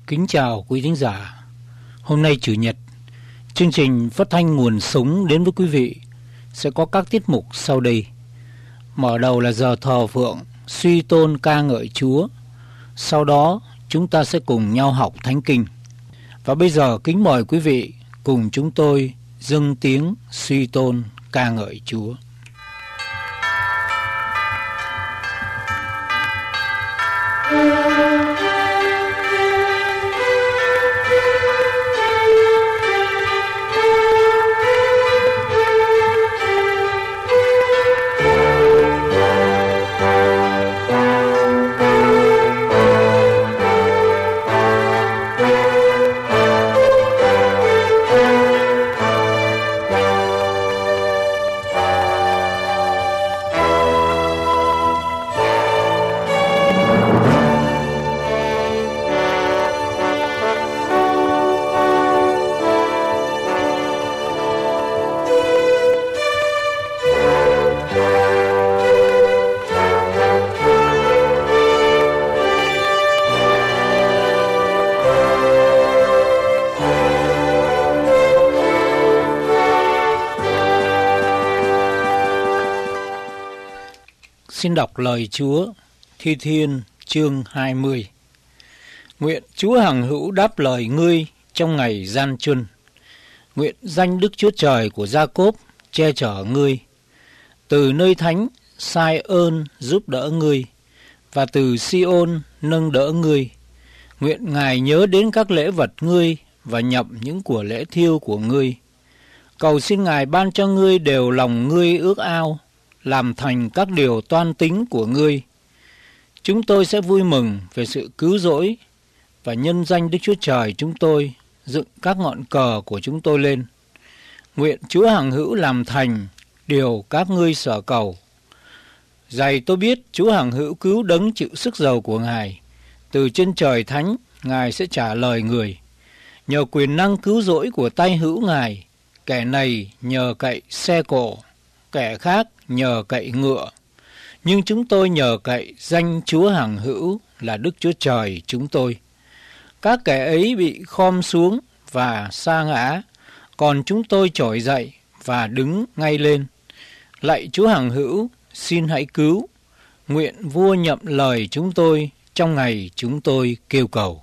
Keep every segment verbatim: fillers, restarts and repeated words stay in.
Kính chào quý thính giả. Hôm nay Chủ nhật, chương trình phát thanh Nguồn Sống đến với quý vị sẽ có các tiết mục sau đây. Mở đầu là giờ thờ phượng, suy tôn ca ngợi Chúa. Sau đó chúng ta sẽ cùng nhau học Thánh Kinh. Và bây giờ kính mời quý vị cùng chúng tôi dâng tiếng suy tôn ca ngợi Chúa. Xin đọc lời Chúa, Thi Thiên chương hai mươi. Nguyện Chúa hằng hữu đáp lời ngươi trong ngày gian truân. Nguyện danh Đức Chúa Trời của Gia-cốp che chở ngươi. Từ nơi thánh sai ơn giúp đỡ ngươi, và từ Si-ôn nâng đỡ ngươi. Nguyện Ngài nhớ đến các lễ vật ngươi và nhập những của lễ thiêu của ngươi. Cầu xin Ngài ban cho ngươi đều lòng ngươi ước ao, làm thành các điều toan tính của ngươi. Chúng tôi sẽ vui mừng về sự cứu rỗi và nhân danh Đức Chúa Trời chúng tôi dựng các ngọn cờ của chúng tôi lên. Nguyện Chúa hằng hữu làm thành điều các ngươi sở cầu. Dày tôi biết Chúa hằng hữu cứu đấng chịu sức giàu của Ngài. Từ trên trời thánh Ngài sẽ trả lời người. Nhờ quyền năng cứu rỗi của tay hữu Ngài, kẻ này nhờ cậy xe cộ, kẻ khác nhờ cậy ngựa, nhưng chúng tôi nhờ cậy danh Chúa hằng hữu là Đức Chúa Trời chúng tôi. Các kẻ ấy bị khom xuống và sa ngã, còn chúng tôi trỗi dậy và đứng ngay lên. Lạy Chúa hằng hữu, xin hãy cứu. Nguyện vua nhậm lời chúng tôi trong ngày chúng tôi kêu cầu.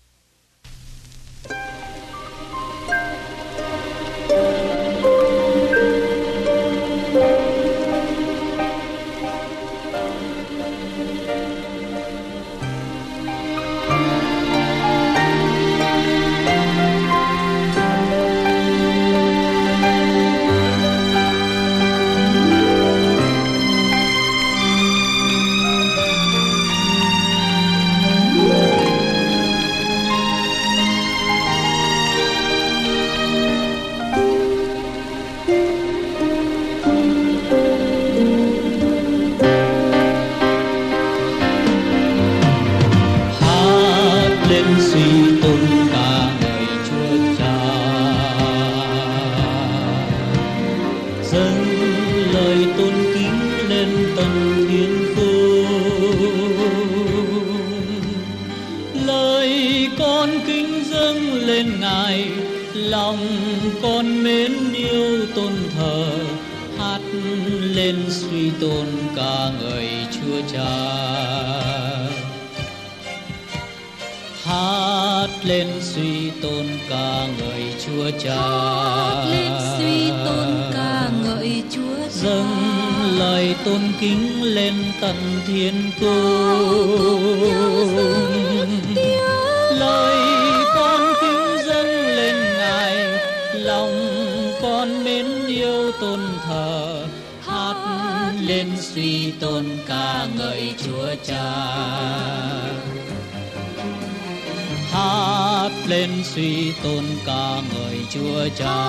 Hát lên suy tôn ca ngợi Chúa Cha,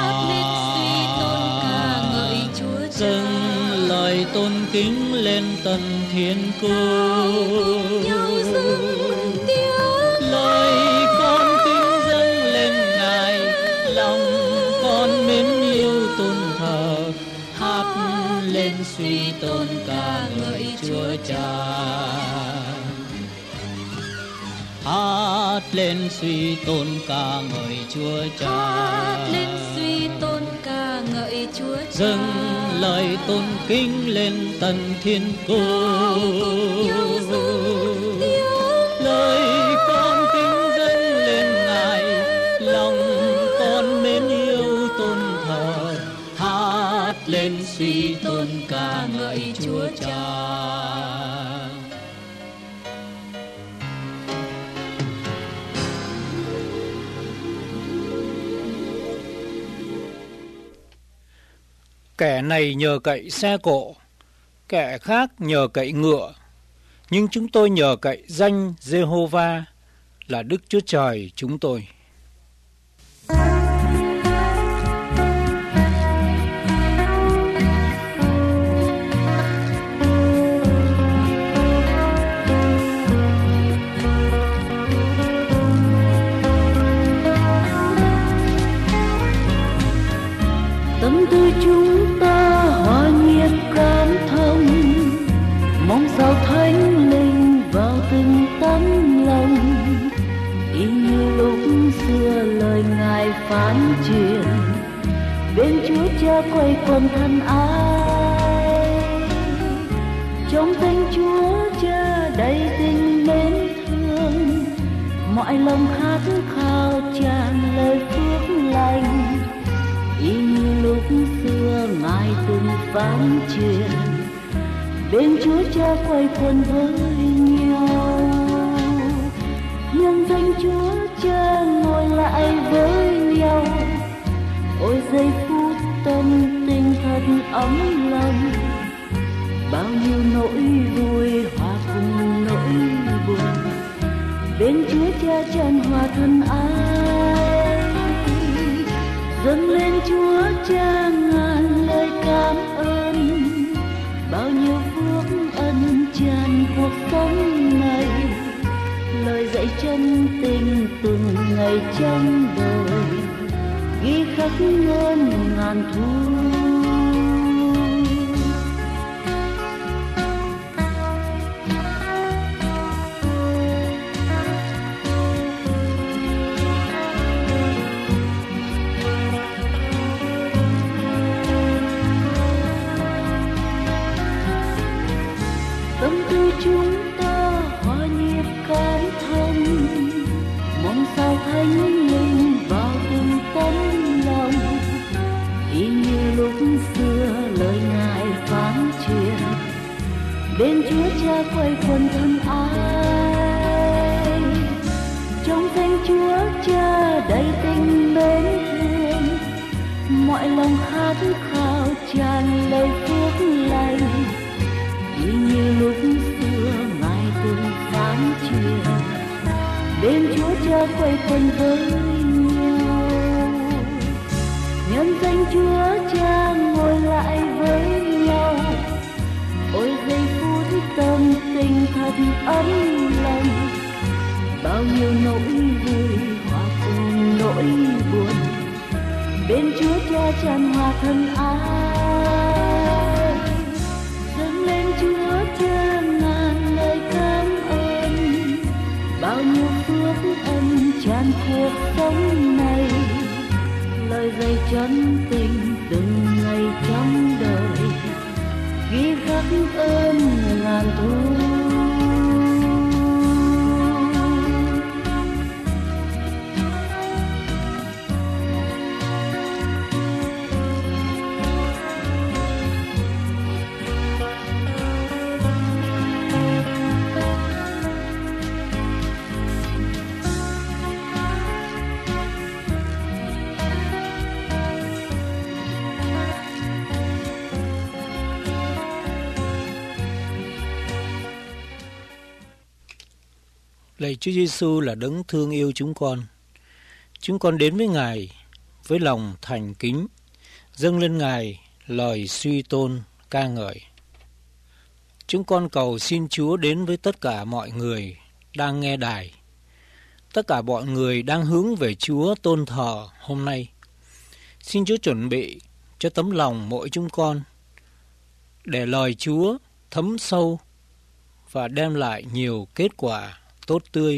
dâng lời tôn kính lên tận thiên cung. Lời con kính dâng lên Ngài, lòng con mến yêu tôn thờ. Hát lên suy tôn ca ngợi Chúa Cha. hát lên suy tôn ca ngợi Chúa Cha, hát lên suy tôn ca ngợi Chúa Cha, dâng lời tôn kính lên tận thiên cung. Lời con kính dâng lên Ngài, lòng con mến yêu tôn thờ, hát lên suy tôn ca ngợi Chúa Cha. Kẻ này nhờ cậy xe cộ, kẻ khác nhờ cậy ngựa, nhưng chúng tôi nhờ cậy danh Giê-hô-va là Đức Chúa Trời chúng tôi. Tâm tư chúng ta hòa nhịp cảm thông, mong sao Thánh Linh vào từng tấm lòng, y như lúc xưa lời Ngài phán truyền, bên Chúa Cha quay quần thân ái. Trong danh Chúa Cha đầy tình mến thương, mọi lòng khát khao tràn lời phước lành, y như lúc xưa Ngài từng phán truyền, bên Chúa Cha quay quần với nhau. Nhân danh Chúa Cha ngồi lại với nhau, ôi giây phút tâm tình thật ấm lòng, bao nhiêu nỗi vui hòa cùng nỗi buồn, bên Chúa Cha tràn hòa thân ái. Dâng lên Chúa Cha ngàn lời cảm ơn, bao nhiêu phước ân tràn cuộc sống này, lời dạy chân tình từng ngày trong đời, ghi khắc ngôn ngàn thu. Tâm tư chúng ta hòa nhịp cảm thông, mong sao Thánh Linh vào từng tấm lòng, y như lúc xưa lời Ngài phán truyền, bên Chúa Cha quay quần thân ái. Trong danh Chúa Cha đầy tình mến thương, mọi lòng khát khao tràn lời phước lành, y như lúc xưa Ngài từng phán truyền, bên Chúa Cha quay quần với nhau. Nhân danh Chúa Cha ngồi lại với nhau, ôi giây phút tâm tình thật ấm lòng, bao nhiêu nỗi vui hòa cùng nỗi buồn, bên Chúa Cha tràn hòa thân ái. Dâng lên Chúa Cha ngàn lời cảm ơn, bao nhiêu phước ân tràn cuộc sống này, lời dạy chân tình từng ngày trong đời, ghi khắc ơn ngàn thu. Lạy Chúa Giêsu là đấng thương yêu chúng con. Chúng con đến với Ngài với lòng thành kính, dâng lên Ngài lời suy tôn ca ngợi. Chúng con cầu xin Chúa đến với tất cả mọi người đang nghe đài, tất cả mọi người đang hướng về Chúa tôn thờ hôm nay. Xin Chúa chuẩn bị cho tấm lòng mỗi chúng con để lời Chúa thấm sâu và đem lại nhiều kết quả tốt tươi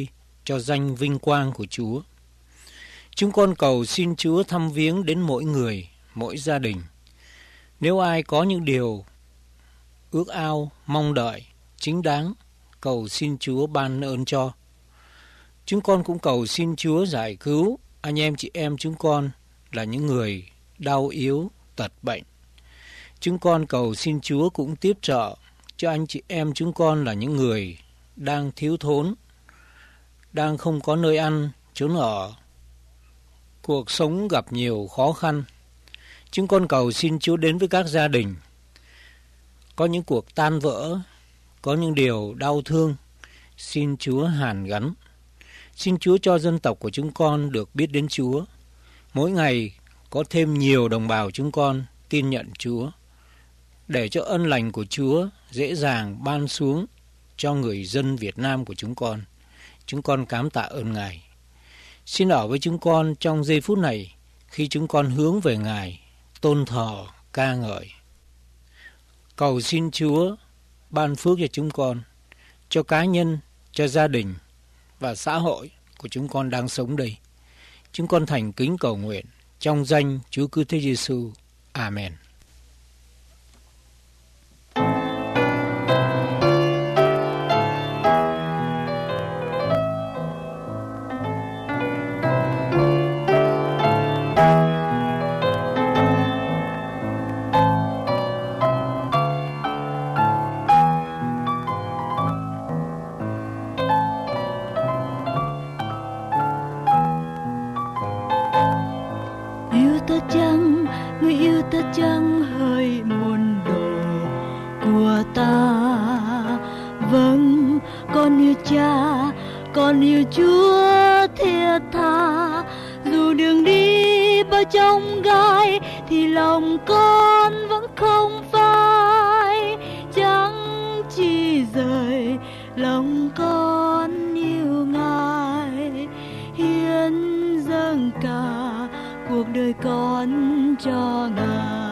cho danh vinh quang của Chúa. Chúng con cầu xin Chúa thăm viếng đến mỗi người, mỗi gia đình. Nếu ai có những điều ước ao, mong đợi, chính đáng, cầu xin Chúa ban ơn cho. Chúng con cũng cầu xin Chúa giải cứu anh em chị em chúng con là những người đau yếu, tật bệnh. Chúng con cầu xin Chúa cũng tiếp trợ cho anh chị em chúng con là những người đang thiếu thốn, đang không có nơi ăn, chốn ở, cuộc sống gặp nhiều khó khăn. Chúng con cầu xin Chúa đến với các gia đình có những cuộc tan vỡ, có những điều đau thương. Xin Chúa hàn gắn. Xin Chúa cho dân tộc của chúng con được biết đến Chúa. Mỗi ngày có thêm nhiều đồng bào chúng con tin nhận Chúa, để cho ân lành của Chúa dễ dàng ban xuống cho người dân Việt Nam của chúng con. Chúng con cám tạ ơn Ngài. Xin ở với chúng con trong giây phút này khi chúng con hướng về Ngài, tôn thờ, ca ngợi. Cầu xin Chúa ban phước cho chúng con, cho cá nhân, cho gia đình và xã hội của chúng con đang sống đây. Chúng con thành kính cầu nguyện trong danh Chúa Cứu Thế Giêsu. Amen. Chẳng hơi môn đồ của ta, vâng, con yêu cha, con yêu Chúa thiết tha. Dù đường đi bao chông gai thì lòng con vẫn không phai, chẳng chi rời lòng con yêu Ngài, hiến dâng cả cuộc đời con cho Ngài.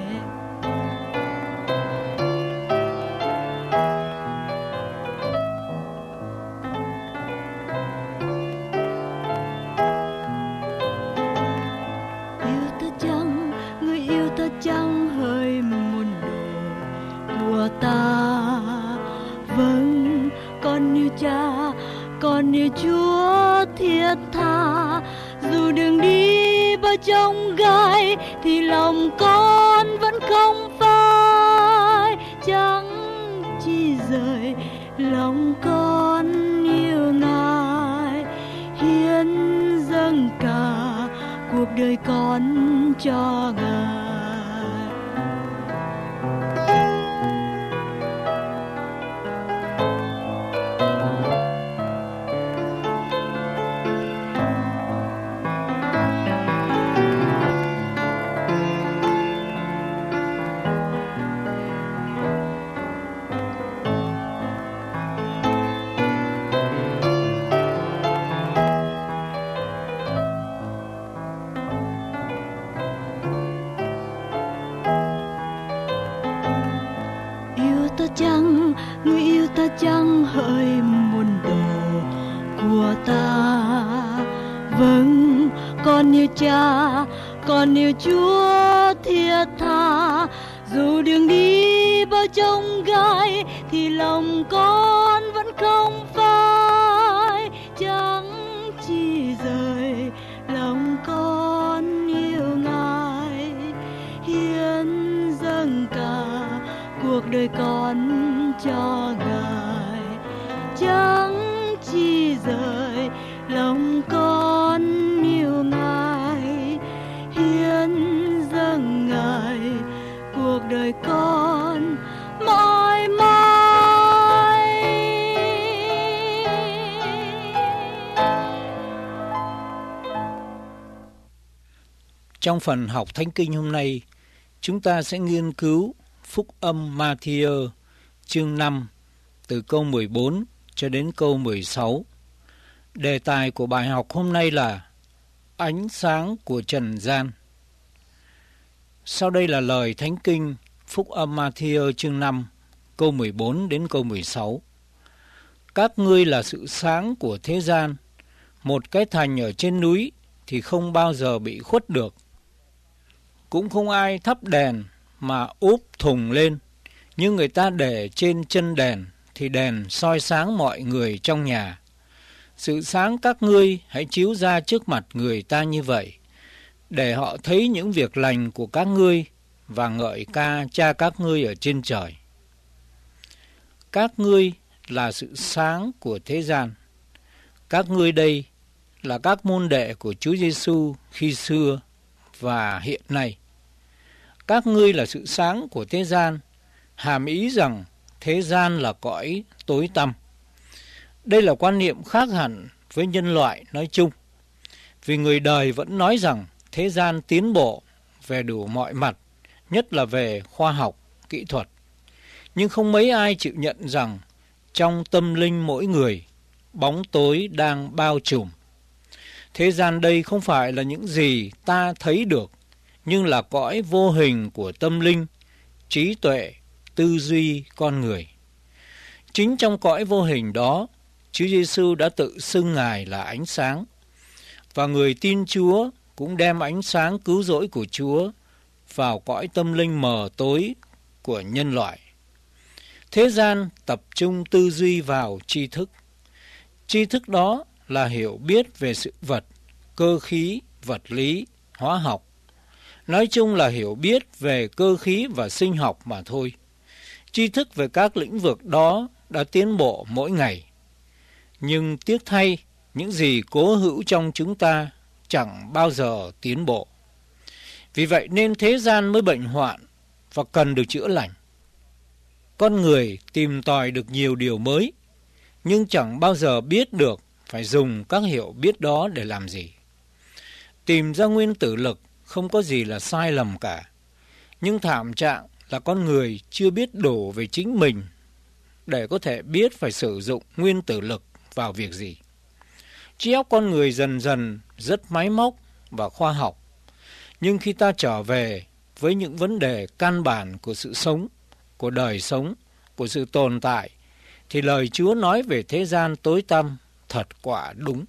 Yêu ta chăng, người yêu ta chăng hơi môn đồ của ta, vâng, con yêu cha, con yêu Chúa thiết tha. Dù đường đi bao chông gai thì lòng con vẫn không phai, chẳng chi rời lòng con yêu Ngài, hiến dâng cả cuộc đời con cho Ngài. Chăng, người yêu ta chăng hỡi môn đồ của ta, vâng, con yêu cha, con yêu Chúa thiết tha. Dù đường đi bao chông gai thì lòng con vẫn không phai, chẳng chi rời lòng con yêu Ngài, hiến dâng cả cuộc đời con cho Ngài, chẳng chi rời lòng con yêu Ngài, hiến dâng Ngài cuộc đời con mãi mãi. Trong phần học Thánh Kinh hôm nay, chúng ta sẽ nghiên cứu Phúc âm Ma-thi-ơ chương năm từ câu mười bốn cho đến câu mười sáu. Đề tài của bài học hôm nay là Ánh sáng của trần gian. Sau đây là lời Thánh Kinh Phúc âm Ma-thi-ơ chương năm câu mười bốn đến câu mười sáu. Các ngươi là sự sáng của thế gian. một cái thành ở trên núi thì không bao giờ bị khuất được. Cũng không ai thắp đèn mà úp thùng lên, nhưng người ta để trên chân đèn thì đèn soi sáng mọi người trong nhà. Sự sáng các ngươi hãy chiếu ra trước mặt người ta như vậy, để họ thấy những việc lành của các ngươi và ngợi ca Cha các ngươi ở trên trời. Các ngươi là sự sáng của thế gian. Các ngươi đây là các môn đệ của Chúa Giêsu khi xưa và hiện nay. Các ngươi là sự sáng của thế gian, hàm ý rằng thế gian là cõi tối tăm. Đây là quan niệm khác hẳn với nhân loại nói chung, vì người đời vẫn nói rằng thế gian tiến bộ về đủ mọi mặt, nhất là về khoa học, kỹ thuật. Nhưng không mấy ai chịu nhận rằng trong tâm linh mỗi người, bóng tối đang bao trùm. Thế gian đây không phải là những gì ta thấy được, nhưng là cõi vô hình của tâm linh, trí tuệ, tư duy con người. Chính trong cõi vô hình đó, Chúa Giêsu đã tự xưng Ngài là ánh sáng, và người tin Chúa cũng đem ánh sáng cứu rỗi của Chúa vào cõi tâm linh mờ tối của nhân loại. Thế gian tập trung tư duy vào tri thức. Tri thức đó là hiểu biết về sự vật, cơ khí, vật lý, hóa học. Nói chung là hiểu biết về cơ khí và sinh học mà thôi. Tri thức về các lĩnh vực đó đã tiến bộ mỗi ngày. Nhưng tiếc thay, những gì cố hữu trong chúng ta chẳng bao giờ tiến bộ. Vì vậy nên thế gian mới bệnh hoạn và cần được chữa lành. Con người tìm tòi được nhiều điều mới, nhưng chẳng bao giờ biết được phải dùng các hiểu biết đó để làm gì. Tìm ra nguyên tử lực không có gì là sai lầm cả, nhưng thảm trạng là con người chưa biết đủ về chính mình để có thể biết phải sử dụng nguyên tử lực vào việc gì. Trí óc con người dần dần rất máy móc và khoa học, nhưng khi ta trở về với những vấn đề căn bản của sự sống, của đời sống, của sự tồn tại, thì lời Chúa nói về thế gian tối tăm thật quả đúng.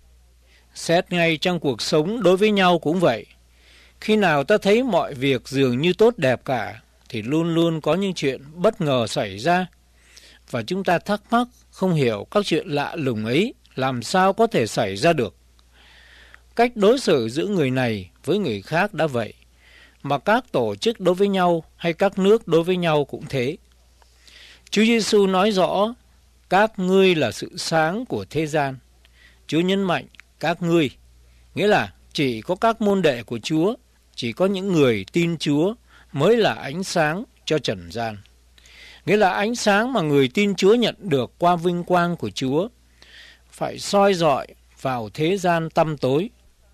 Xét ngay trong cuộc sống đối với nhau cũng vậy. Khi nào ta thấy mọi việc dường như tốt đẹp cả, thì luôn luôn có những chuyện bất ngờ xảy ra. Và chúng ta thắc mắc, không hiểu các chuyện lạ lùng ấy làm sao có thể xảy ra được. Cách đối xử giữa người này với người khác đã vậy, mà các tổ chức đối với nhau hay các nước đối với nhau cũng thế. Chúa Giêsu nói rõ, các ngươi là sự sáng của thế gian. Chúa nhấn mạnh các ngươi, nghĩa là chỉ có các môn đệ của Chúa, chỉ có những người tin Chúa mới là ánh sáng cho trần gian. Nghĩa là ánh sáng mà người tin Chúa nhận được qua vinh quang của Chúa phải soi rọi vào thế gian tăm tối.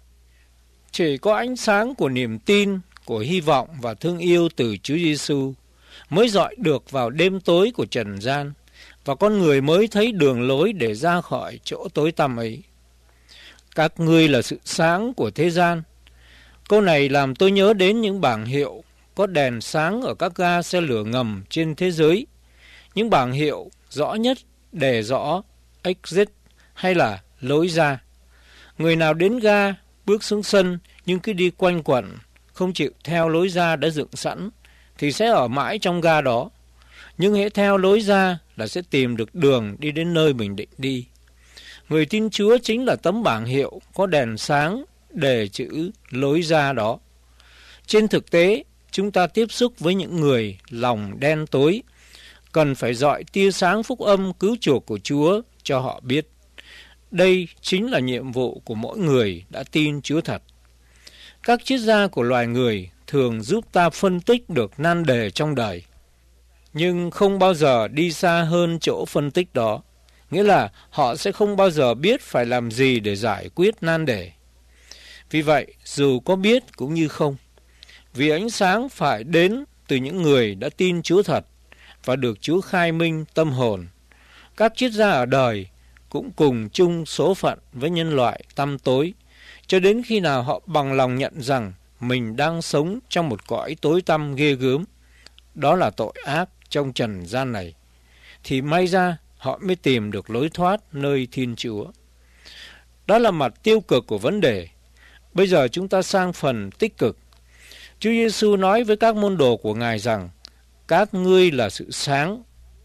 Chỉ có ánh sáng của niềm tin, của hy vọng và thương yêu từ Chúa Giêsu mới rọi được vào đêm tối của trần gian, và con người mới thấy đường lối để ra khỏi chỗ tối tăm ấy. Các ngươi là sự sáng của thế gian. Câu này làm tôi nhớ đến những bảng hiệu có đèn sáng ở các ga xe lửa ngầm trên thế giới. Những bảng hiệu rõ nhất đề rõ exit hay là lối ra. Người nào đến ga bước xuống sân nhưng cứ đi quanh quẩn, không chịu theo lối ra đã dựng sẵn, thì sẽ ở mãi trong ga đó. Nhưng hễ theo lối ra là sẽ tìm được đường đi đến nơi mình định đi. Người tin Chúa chính là tấm bảng hiệu có đèn sáng đề chữ lối ra đó. Trên thực tế, chúng ta tiếp xúc với những người lòng đen tối, cần phải dọi tia sáng phúc âm cứu chuộc của Chúa cho họ biết. Đây chính là nhiệm vụ của mỗi người đã tin Chúa thật. Các triết gia của loài người thường giúp ta phân tích được nan đề trong đời, nhưng không bao giờ đi xa hơn chỗ phân tích đó. Nghĩa là họ sẽ không bao giờ biết phải làm gì để giải quyết nan đề. Vì vậy, dù có biết cũng như không, vì ánh sáng phải đến từ những người đã tin Chúa thật và được Chúa khai minh tâm hồn. Các triết gia ở đời cũng cùng chung số phận với nhân loại tăm tối, cho đến khi nào họ bằng lòng nhận rằng mình đang sống trong một cõi tối tăm ghê gớm, đó là tội ác trong trần gian này, thì may ra họ mới tìm được lối thoát nơi Thiên Chúa. Đó là mặt tiêu cực của vấn đề. Bây giờ chúng ta sang phần tích cực. Chúa Giêsu nói với các môn đồ của Ngài rằng, các ngươi là sự sáng.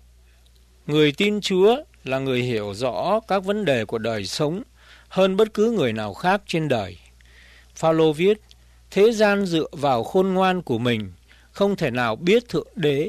Người tin Chúa là người hiểu rõ các vấn đề của đời sống hơn bất cứ người nào khác trên đời. Phao-lô viết, thế gian dựa vào khôn ngoan của mình không thể nào biết Thượng Đế,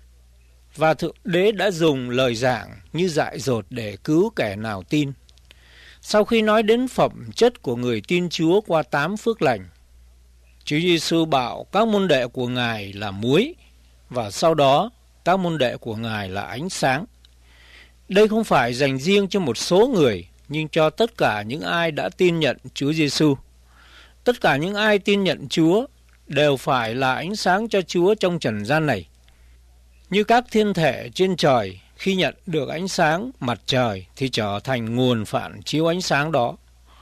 và Thượng Đế đã dùng lời giảng như dại dột để cứu kẻ nào tin. Sau khi nói đến phẩm chất của người tin Chúa qua tám phước lành, Chúa Giêsu bảo các môn đệ của Ngài là muối, và sau đó các môn đệ của Ngài là ánh sáng. Đây không phải dành riêng cho một số người, nhưng cho tất cả những ai đã tin nhận Chúa Giêsu. Tất cả những ai tin nhận Chúa đều phải là ánh sáng cho Chúa trong trần gian này. Như các thiên thể trên trời, khi nhận được ánh sáng mặt trời thì trở thành nguồn phản chiếu ánh sáng đó.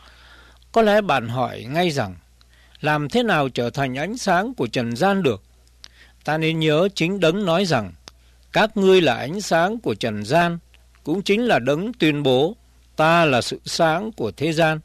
Có lẽ bạn hỏi ngay rằng, làm thế nào trở thành ánh sáng của trần gian được? Ta nên nhớ chính Đấng nói rằng, các ngươi là ánh sáng của trần gian, cũng chính là Đấng tuyên bố, ta là sự sáng của thế gian.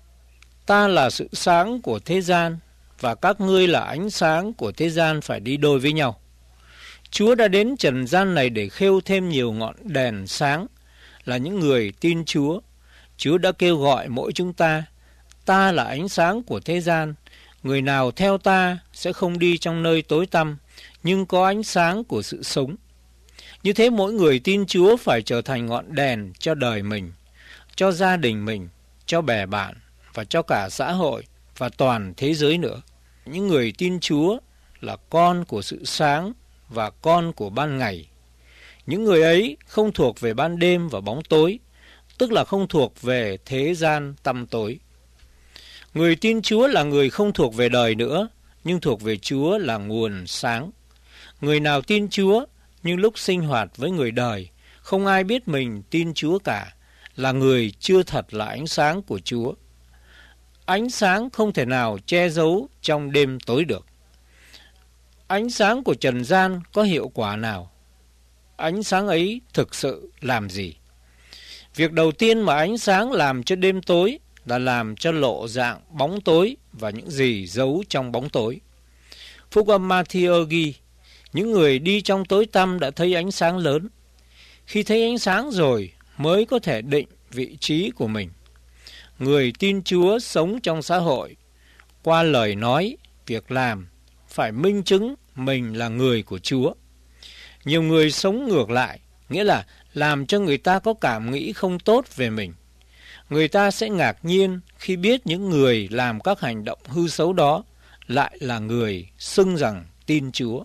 Ta là sự sáng của thế gian, và các ngươi là ánh sáng của thế gian phải đi đôi với nhau. Chúa đã đến trần gian này để khêu thêm nhiều ngọn đèn sáng, là những người tin Chúa. Chúa đã kêu gọi mỗi chúng ta, ta là ánh sáng của thế gian, người nào theo ta sẽ không đi trong nơi tối tăm, nhưng có ánh sáng của sự sống. Như thế mỗi người tin Chúa phải trở thành ngọn đèn cho đời mình, cho gia đình mình, cho bè bạn và cho cả xã hội và toàn thế giới nữa. Những người tin Chúa là con của sự sáng và con của ban ngày. Những người ấy không thuộc về ban đêm và bóng tối, tức là không thuộc về thế gian tăm tối. Người tin Chúa là người không thuộc về đời nữa, nhưng thuộc về Chúa là nguồn sáng. Người nào tin Chúa, nhưng lúc sinh hoạt với người đời, không ai biết mình tin Chúa cả, là người chưa thật là ánh sáng của Chúa. Ánh sáng không thể nào che giấu trong đêm tối được. Ánh sáng của trần gian có hiệu quả nào? Ánh sáng ấy thực sự làm gì? Việc đầu tiên mà ánh sáng làm cho đêm tối là làm cho lộ dạng bóng tối và những gì giấu trong bóng tối. Phúc âm Ma-thi-ơ ghi, những người đi trong tối tăm đã thấy ánh sáng lớn. Khi thấy ánh sáng rồi mới có thể định vị trí của mình. Người tin Chúa sống trong xã hội, qua lời nói, việc làm, phải minh chứng mình là người của Chúa. Nhiều người sống ngược lại, nghĩa là làm cho người ta có cảm nghĩ không tốt về mình. Người ta sẽ ngạc nhiên khi biết những người làm các hành động hư xấu đó lại là người xưng rằng tin Chúa.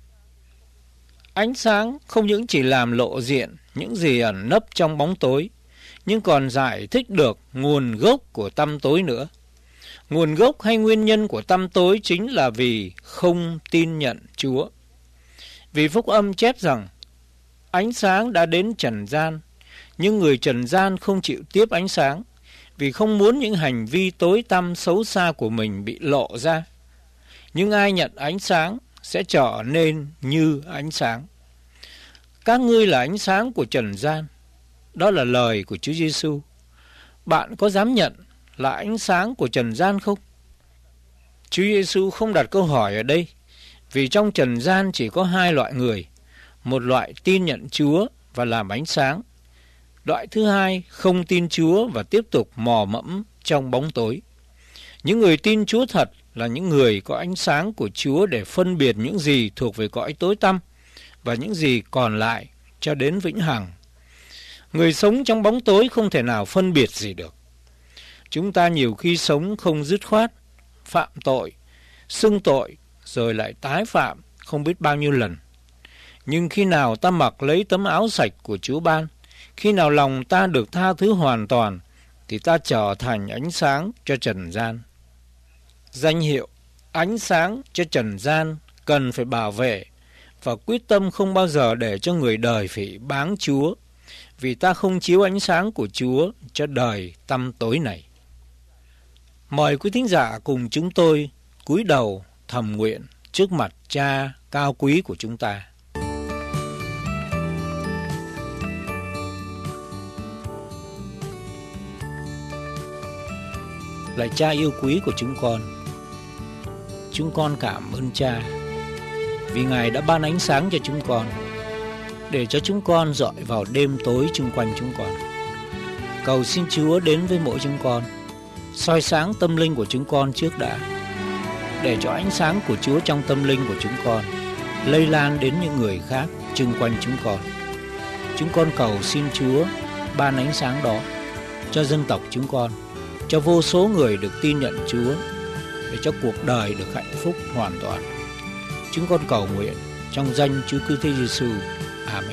Ánh sáng không những chỉ làm lộ diện những gì ẩn nấp trong bóng tối, nhưng còn giải thích được nguồn gốc của tăm tối nữa. Nguồn gốc hay nguyên nhân của tăm tối chính là vì không tin nhận Chúa. Vì phúc âm chép rằng, ánh sáng đã đến trần gian, nhưng người trần gian không chịu tiếp ánh sáng, vì không muốn những hành vi tối tăm xấu xa của mình bị lộ ra. Nhưng ai nhận ánh sáng sẽ trở nên như ánh sáng. Các ngươi là ánh sáng của trần gian. Đó là lời của Chúa Giêsu. Bạn có dám nhận là ánh sáng của trần gian không? Chúa Giêsu không đặt câu hỏi ở đây, vì trong trần gian chỉ có hai loại người, một loại tin nhận Chúa và làm ánh sáng, loại thứ hai không tin Chúa và tiếp tục mò mẫm trong bóng tối. Những người tin Chúa thật là những người có ánh sáng của Chúa để phân biệt những gì thuộc về cõi tối tăm và những gì còn lại cho đến vĩnh hằng. Người sống trong bóng tối không thể nào phân biệt gì được. Chúng ta nhiều khi sống không dứt khoát, phạm tội, xưng tội, rồi lại tái phạm không biết bao nhiêu lần. Nhưng khi nào ta mặc lấy tấm áo sạch của Chúa ban, khi nào lòng ta được tha thứ hoàn toàn, thì ta trở thành ánh sáng cho trần gian. Danh hiệu ánh sáng cho trần gian cần phải bảo vệ và quyết tâm không bao giờ để cho người đời phỉ báng Chúa, vì ta không chiếu ánh sáng của Chúa cho đời tăm tối này. Mời quý thính giả cùng chúng tôi cúi đầu thầm nguyện trước mặt Cha cao quý của chúng ta. Lạy Cha yêu quý của chúng con, chúng con cảm ơn Cha vì Ngài đã ban ánh sáng cho chúng con, để cho chúng con dọi vào đêm tối chung quanh chúng con. Cầu xin Chúa đến với mỗi chúng con, soi sáng tâm linh của chúng con trước đã, để cho ánh sáng của Chúa trong tâm linh của chúng con lây lan đến những người khác chung quanh chúng con. Chúng con cầu xin Chúa ban ánh sáng đó cho dân tộc chúng con, cho vô số người được tin nhận Chúa, để cho cuộc đời được hạnh phúc hoàn toàn. Chúng con cầu nguyện trong danh Chúa Cứu Thế Giêsu. Amen.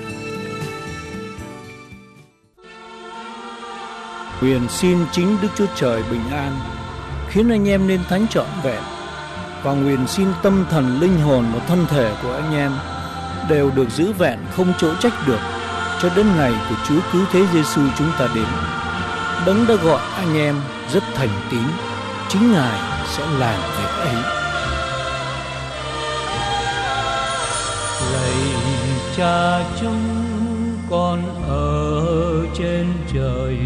Nguyện xin chính Đức Chúa Trời bình an, khiến anh em nên thánh trọn vẹn, và nguyện xin tâm thần, linh hồn và thân thể của anh em đều được giữ vẹn không chỗ trách được, cho đến ngày của Chúa Cứu Thế Giêsu chúng ta đến. Đấng đã gọi anh em rất thành tín, chính Ngài sẽ làm việc ấy. Lạy Cha chúng con ở trên trời,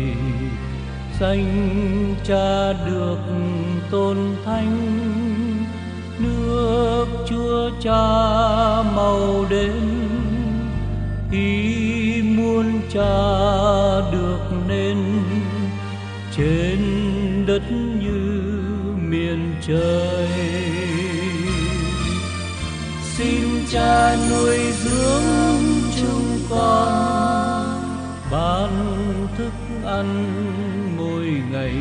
danh Cha được tôn thánh, nước Chúa Cha mau đến, ý muốn Cha được nên trên đất như miền trời. Xin Cha nuôi dưỡng chúng con, ban thức ăn mỗi ngày,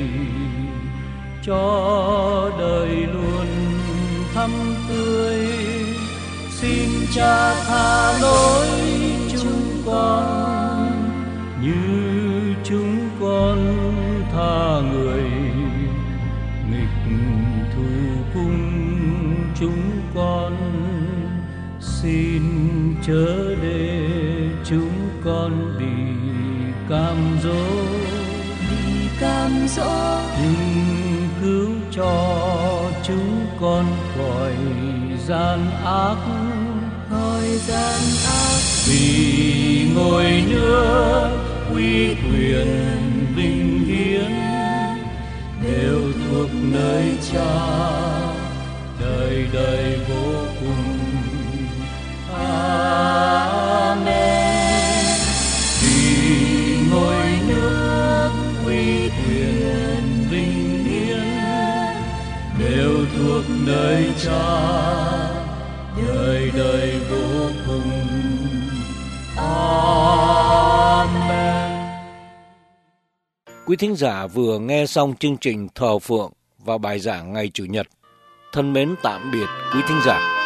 cho đời luôn thắm tươi. Xin Cha tha lỗi chúng con, như chúng con tha người nghịch thù cùng chúng con. Xin chớ để chúng con bị cam dỗ, bị cam dỗ, nhưng cứu cho chúng con khỏi gian ác, khỏi gian ác. Vì ngôi nước uy quyền vinh hiển đều thuộc nơi Cha, đời đời vô cùng. Amen. Vì ngôi nước uy quyền vinh hiển đều thuộc nơi Cha, đời đời vô cùng. Amen. Quý thính giả vừa nghe xong chương trình thờ phượng và bài giảng ngày Chủ nhật. Thân mến tạm biệt quý thính giả.